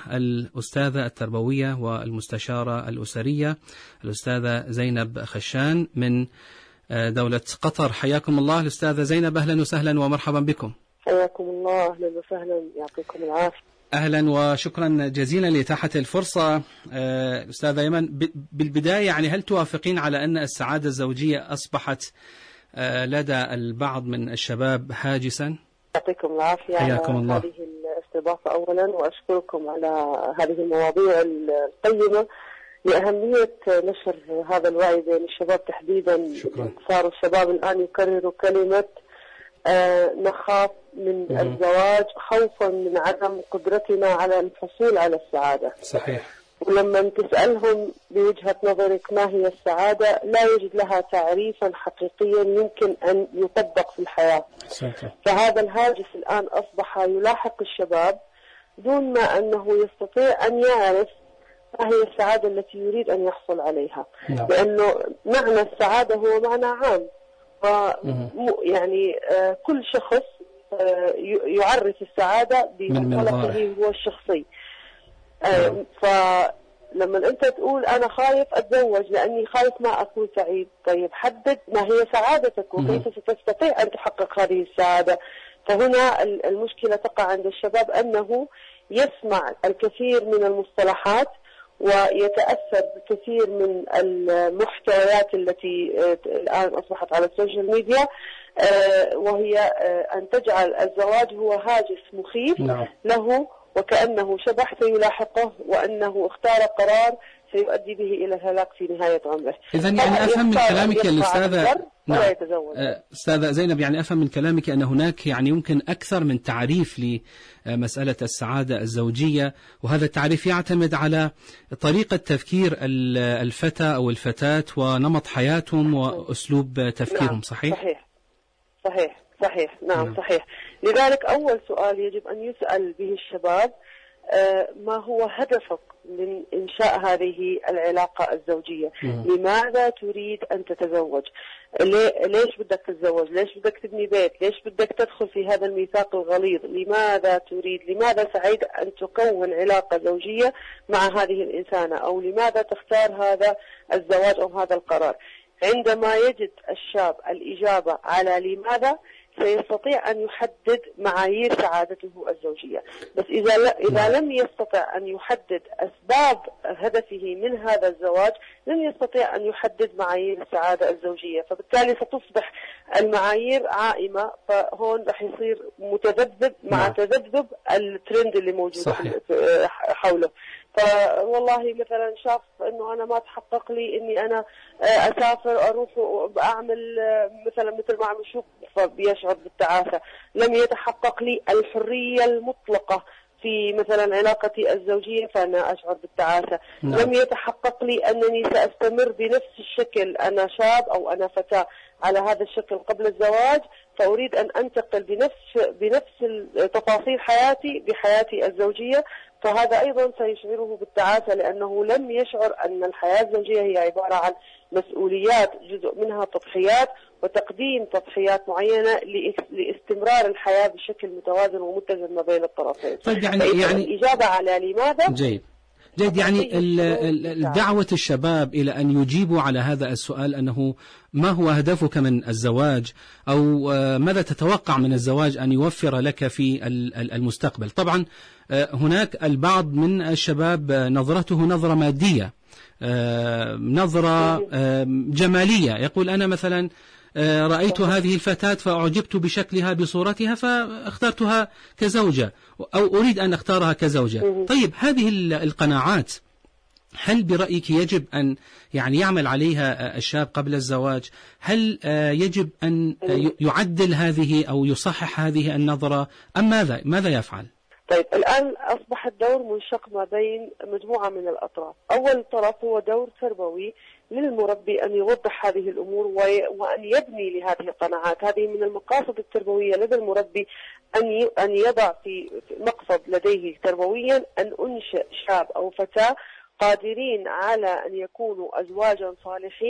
الأستاذة التربوية والمستشارة الأسرية الأستاذة زينب خشان من دولة قطر. حياكم الله الأستاذة زينب، أهلا وسهلا ومرحبا بكم. حياكم الله، أهلا وسهلا، يعطيكم العافية. أهلا وشكرا جزيلا لإتاحة الفرصة. أستاذة يمن، بالبداية يعني هل توافقين على أن السعادة الزوجية أصبحت لدى البعض من الشباب هاجسا؟ يعطيكم العافية. حياكم الله. هذه الاستضافة أولا، وأشكركم على هذه المواضيع القيمة لأهمية نشر هذا الوعي بين الشباب تحديدا. شكرا. صاروا الشباب الآن يكرروا كلمة نخاف من الزواج خوفا من عدم قدرتنا على الحصول على السعادة. صحيح. ولما تسألهم بوجهة نظرك ما هي السعادة، لا يجد لها تعريفا حقيقيا يمكن أن يطبق في الحياة. صحيح. فهذا الهاجس الآن أصبح يلاحق الشباب دون ما أنه يستطيع أن يعرف ما هي السعادة التي يريد أن يحصل عليها. نعم. لأنه معنى السعادة هو معنى عام، يعني كل شخص يعرف السعادة بمنطلقه هو الشخصي. فلما أنت تقول أنا خايف أتزوج لأني خايف ما أكون سعيد، طيب حدد ما هي سعادتك وكيف ستستطيع أن تحقق هذه السعادة. فهنا المشكلة تقع عند الشباب أنه يسمع الكثير من المصطلحات ويتأثر بكثير من المحتويات التي الآن أصبحت على السوشيال ميديا، وهي أن تجعل الزواج هو هاجس مخيف له، وكأنه شبح سيلاحقه، وأنه اختار قرار سيؤدي به إلى الهلاك في نهاية عمره. إذن يعني أفهم من كلامك يا الأستاذة أستاذة زينب، يعني أفهم من كلامك أن هناك يعني يمكن أكثر من تعريف لمسألة السعادة الزوجية، وهذا التعريف يعتمد على طريقة تفكير الفتى أو الفتاة ونمط حياتهم وأسلوب تفكيرهم. صحيح؟ صحيح. نعم. صحيح. لذلك أول سؤال يجب أن يسأل به الشباب: ما هو هدفك من إنشاء هذه العلاقة الزوجية؟ لماذا تريد أن تتزوج؟ ليش بدك تتزوج؟ ليش بدك تبني بيت؟ ليش بدك تدخل في هذا الميثاق الغليظ؟ لماذا تريد؟ لماذا سعيد أن تكون علاقة زوجية مع هذه الإنسانة؟ أو لماذا تختار هذا الزواج أو هذا القرار؟ عندما يجد الشاب الإجابة على لماذا، سيستطيع أن يحدد معايير سعادته الزوجية. بس إذا لم يستطع أن يحدد أسباب هدفه من هذا الزواج، لن يستطيع أن يحدد معايير السعادة الزوجية، فبالتالي ستصبح المعايير عائمة، فهون رح يصير متذبذب مع تذبذب الترند اللي موجود حوله. فوالله مثلا شاف انه انا ما تحقق لي اني انا اسافر اروح واعمل مثل ما اعمل شو، فبيشعر بالتعاسة. لم يتحقق لي الحرية المطلقة في مثلا علاقتي الزوجية، فأنا أشعر بالتعاسة. لم يتحقق لي أنني سأستمر بنفس الشكل، أنا شاب أو أنا فتاة على هذا الشكل قبل الزواج، فأريد أن أنتقل بنفس تفاصيل حياتي بحياتي الزوجية، فهذا أيضا سيشعره بالتعاسة، لأنه لم يشعر أن الحياة الزوجية هي عبارة عن مسؤوليات، جزء منها تضحيات وتقديم تضحيات معينة لاستمرار الحياة بشكل متوازن ومتزن ما بين الطرفين. طيب يعني الإجابة على لماذا؟ جيد. يعني دعوة الشباب إلى أن يجيبوا على هذا السؤال، أنه ما هو هدفك من الزواج، أو ماذا تتوقع من الزواج أن يوفر لك في المستقبل. طبعا هناك البعض من الشباب نظرته نظرة مادية، نظرة جمالية، يقول أنا مثلا رأيت هذه الفتاة فأعجبت بشكلها بصورتها فاخترتها كزوجة، أو أريد أن أختارها كزوجة. طيب هذه القناعات هل برأيك يجب أن يعني يعمل عليها الشاب قبل الزواج؟ هل يجب أن يعدل هذه أو يصحح هذه النظرة، أم ماذا يفعل؟ طيب الآن أصبح الدور منشق ما بين مجموعة من الأطراف. أول طرف هو دور تربوي للمربي أن يوضح هذه الأمور وأن يبني لهذه القناعات. هذه من المقاصد التربوية لدى المربي، أن يضع في مقصد لديه تربويا أن أنشئ شاب أو فتاة قادرين على أن يكونوا أزواجا صالحين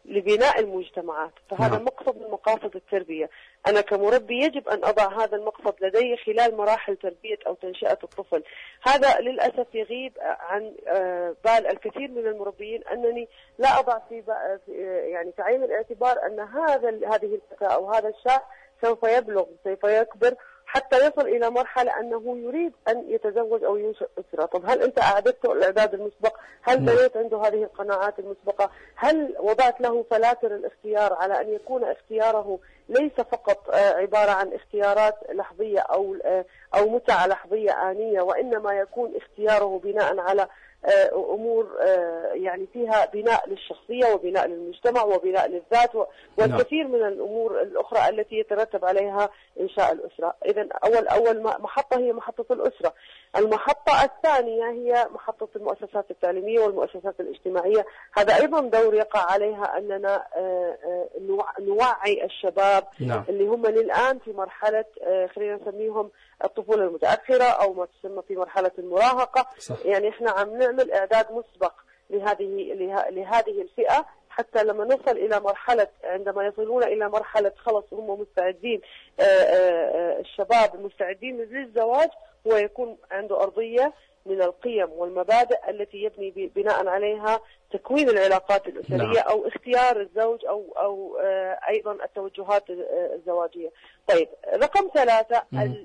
لبناء المجتمعات، فهذا مقصد من مقاصد التربية. أنا كمربي يجب أن أضع هذا المقصد لدي خلال مراحل تربية أو تنشئة الطفل. هذا للأسف يغيب عن بال الكثير من المربيين، أنني لا أضع في يعني في عين الاعتبار أن هذه الفتاة أو هذا الشاب سوف يبلغ، سوف يكبر حتى يصل إلى مرحلة أنه يريد أن يتزوج أو ينشئ أسرة. طب هل أنت أعددته الإعداد المسبق؟ هل بنيت عنده هذه القناعات المسبقة؟ هل وضعت له فلاتر الاختيار على أن يكون اختياره ليس فقط عبارة عن اختيارات لحظية أو متعة لحظية آنية، وإنما يكون اختياره بناء على أمور يعني فيها بناء للشخصية وبناء للمجتمع وبناء للذات والكثير من الأمور الأخرى التي يترتب عليها إنشاء الأسرة. إذن أول محطة هي محطة الأسرة. المحطة الثانية هي محطة المؤسسات التعليمية والمؤسسات الاجتماعية. هذا أيضا دور يقع عليها أننا نوعي الشباب اللي هم الآن في مرحلة خلينا نسميهم الطفولة المتأخرة أو ما تسمى في مرحلة المراهقة. يعني إحنا عم نعمل إعداد مسبق لهذه الفئة، حتى لما نصل إلى مرحلة، عندما يصلون إلى مرحلة خلص هم مستعدين، الشباب مستعدين للزواج، هو يكون عنده أرضية من القيم والمبادئ التي يبني بناء عليها تكوين العلاقات الأسرية أو اختيار الزوج أو أيضا التوجهات الزواجية. طيب، رقم 3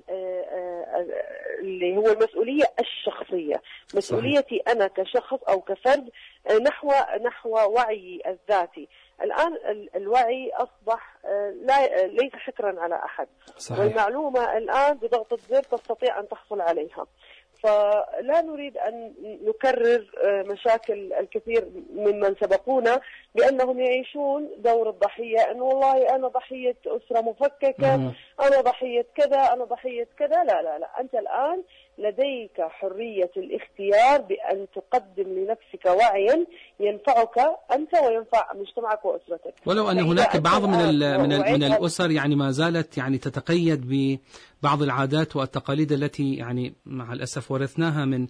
اللي هو المسؤولية الشخصية، مسؤوليتي أنا كشخص أو كفرد نحو وعي الذاتي. الآن الوعي أصبح ليس حكرا على أحد، والمعلومة الآن بضغطة زر تستطيع أن تحصل عليها. فلا نريد أن نكرر مشاكل الكثير ممن سبقونا بأنهم يعيشون دور الضحية، أن والله أنا ضحية أسرة مفككة، أنا ضحية كذا، أنا ضحية كذا. لا لا لا، أنت الآن لديك حرية الاختيار بأن تقدم لنفسك وعيا ينفعك أنت وينفع مجتمعك وأسرتك. ولو أن هناك بعض من الأسر يعني ما زالت يعني تتقيد ببعض العادات والتقاليد التي يعني مع الأسف ورثناها من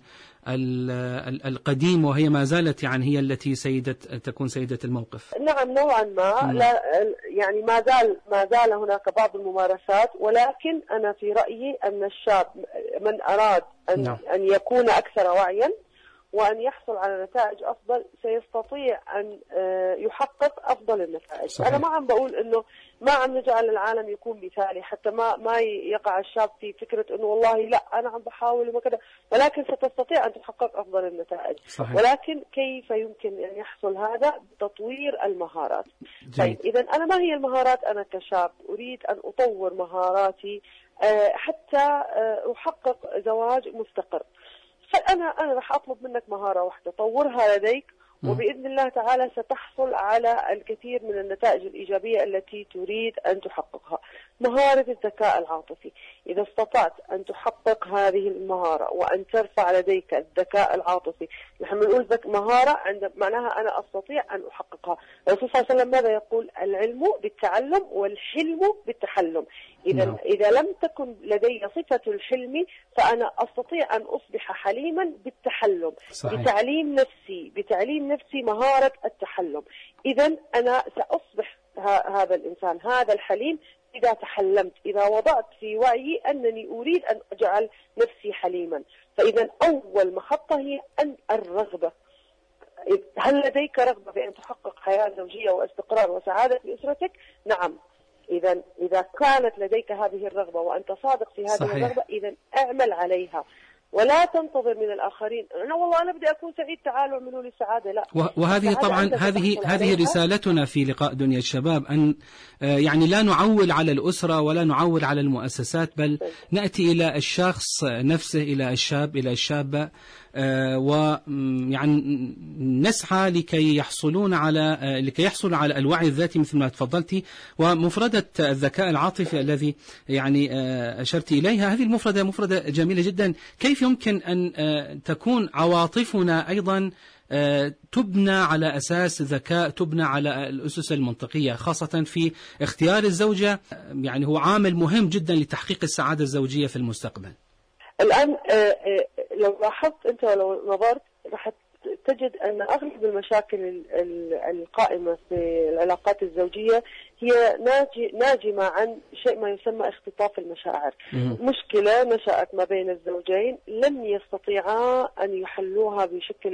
القديم، وهي ما زالت يعني هي التي تكون سيدة الموقف. نعم، نوعا ما. لا يعني ما زال هناك بعض الممارسات، ولكن أنا في رأيي أن الشاب من أراد أن يكون أكثر وعيا وأن يحصل على نتائج أفضل سيستطيع أن يحقق أفضل النتائج. صحيح. أنا ما عم بقول إنه ما عم نجعل العالم يكون مثالي، حتى ما يقع الشاب في فكرة إنه والله لا أنا عم بحاول وكذا، ولكن ستستطيع أن تحقق أفضل النتائج. صحيح. ولكن كيف يمكن أن يحصل هذا؟ بتطوير المهارات. طيب، إذا أنا ما هي المهارات؟ أنا كشاب أريد أن أطور مهاراتي حتى أحقق زواج مستقر. فأنا راح أطلب منك مهارة واحدة طورها لديك، وبإذن الله تعالى ستحصل على الكثير من النتائج الإيجابية التي تريد أن تحققها. مهارة الذكاء العاطفي، إذا استطعت أن تحقق هذه المهارة وأن ترفع لديك الذكاء العاطفي، نحن نقول مهارة معناها أنا أستطيع أن أحققها. الرسول صلى الله عليه وسلم ماذا يقول؟ العلم بالتعلم والحلم بالتحلم. إذا لم تكن لدي صفة الحلم فأنا أستطيع أن أصبح حليما بالتحلم. صحيح. بتعليم نفسي مهارة التحلم. إذا أنا سأصبح هذا الإنسان هذا الحليم إذا تحلمت، إذا وضعت في وعيي أنني أريد أن أجعل نفسي حليما. فإذا أول محطة هي الرغبة. هل لديك رغبة في أن تحقق حياة زوجية واستقرار وسعادة في أسرتك؟ نعم. إذا كانت لديك هذه الرغبة وأنت صادق في هذه صحيح. الرغبة، إذا اعمل عليها ولا تنتظر من الآخرين أنا بدي أكون سعيد تعالوا اعملوا لي السعادة. لا. وهذه طبعا هذه رسالتنا في لقاء دنيا الشباب، أن يعني لا نعول على الأسرة ولا نعول على المؤسسات، بل نأتي إلى الشخص نفسه، إلى الشاب إلى الشابة، ويعني نسعى لكي يحصلوا على الوعي الذاتي مثل ما تفضلتي. ومفردة الذكاء العاطفي الذي يعني أشرت إليها، هذه مفردة جميلة جدا. كيف يمكن أن تكون عواطفنا أيضا تبنى على أساس ذكاء، تبنى على الأسس المنطقية، خاصة في اختيار الزوجة؟ يعني هو عامل مهم جدا لتحقيق السعادة الزوجية في المستقبل. الآن لو لاحظت أنت ولو نظرت راح تجد أن أغلب المشاكل القائمة في العلاقات الزوجية هي ناجمة عن شيء ما يسمى اختطاف المشاعر. مشكلة نشأت ما بين الزوجين لم يستطيعا أن يحلوها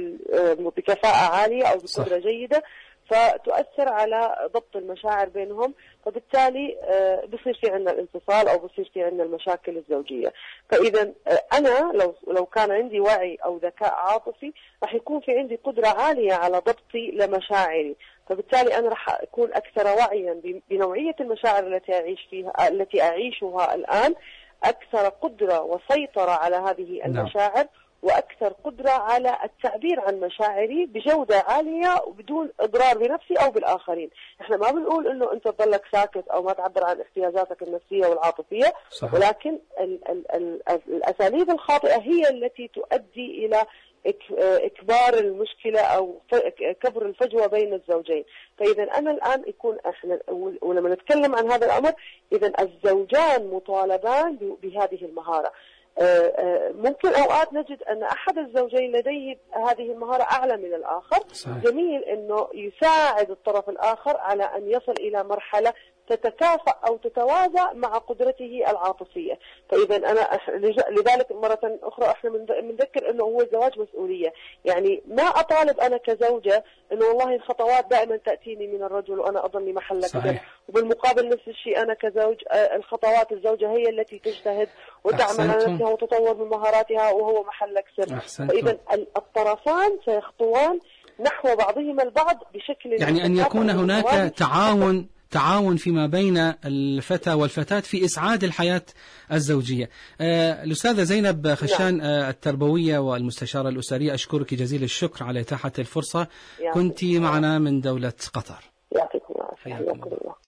بكفاءة عالية أو بقدرة جيدة، فتؤثر على ضبط المشاعر بينهم، فبالتالي بصير في عندنا الانفصال أو بصير في عندنا المشاكل الزوجية. فإذا أنا لو كان عندي وعي أو ذكاء عاطفي راح يكون في عندي قدرة عالية على ضبطي لمشاعري، فبالتالي أنا راح أكون أكثر وعيا بنوعية المشاعر التي أعيشها الآن، أكثر قدرة وسيطرة على هذه المشاعر، وأكثر قدرة على التعبير عن مشاعري بجودة عالية وبدون إضرار بنفسي أو بالآخرين. إحنا ما بنقول إنه أنت تضلك ساكت أو ما تعبر عن احتياجاتك النفسية والعاطفية، صحيح. ولكن الأساليب الخاطئة هي التي تؤدي إلى إكبار المشكلة أو كبر الفجوة بين الزوجين. فإذا أنا الآن إحنا ولما نتكلم عن هذا الأمر، إذا الزوجان مطالبان بهذه المهارة. ممكن أوقات نجد أن أحد الزوجين لديه هذه المهارة أعلى من الآخر، صحيح. جميل أنه يساعد الطرف الآخر على أن يصل إلى مرحلة تتكافأ أو تتوازى مع قدرته العاطفية. فإذا أنا لذلك مرة أخرى إحنا بنذكر أنه هو الزواج مسؤولية. يعني ما أطالب أنا كزوجة أنه والله الخطوات دائما تأتيني من الرجل وأنا أظني محل كده، وبالمقابل نفس الشيء أنا كزوج الخطوات الزوجة هي التي تجتهد وتعمل على نفسها وتطور من مهاراتها وهو محلك سر. فإذا الطرفان سيخطوان نحو بعضهما البعض بشكل يعني أن يكون هناك تعاون فيما بين الفتى والفتاة في إسعاد الحياة الزوجية. الأستاذة زينب خشان، التربوية والمستشارة الأسرية، أشكرك جزيل الشكر على إتاحة الفرصة. كنت معنا من دولة قطر. يعطيكم العافية.